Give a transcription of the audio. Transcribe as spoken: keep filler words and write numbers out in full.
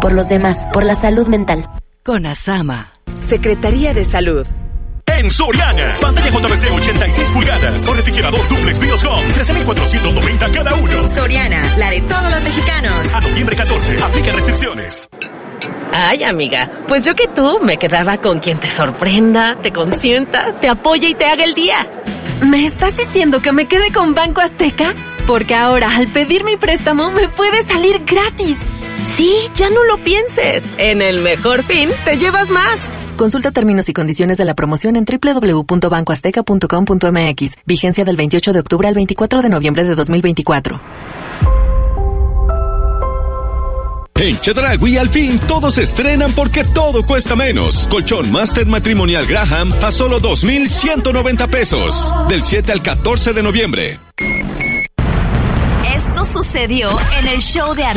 por los demás, por la salud mental. Con Asama. Secretaría de Salud. En Soriana, pantalla J V C ochenta y seis pulgadas o refrigerador duplex BIOSCOM, trece mil cuatrocientos noventa cada uno. Soriana, la de todos los mexicanos. A noviembre catorce, aplica restricciones. Ay, amiga, pues yo que tú me quedaba con quien te sorprenda, te consienta, te apoye y te haga el día. ¿Me estás diciendo que me quede con Banco Azteca? Porque ahora, al pedir mi préstamo, me puede salir gratis. Sí, ya no lo pienses. En el Mejor Fin te llevas más. Consulta términos y condiciones de la promoción en doble u doble u doble u punto banco azteca punto com punto m x. Vigencia del veintiocho de octubre al veinticuatro de noviembre de dos mil veinticuatro. En Chedraui al fin todos se estrenan porque todo cuesta menos. Colchón Master Matrimonial Graham a solo dos mil ciento noventa pesos. Del siete al catorce de noviembre. Esto sucedió en el show de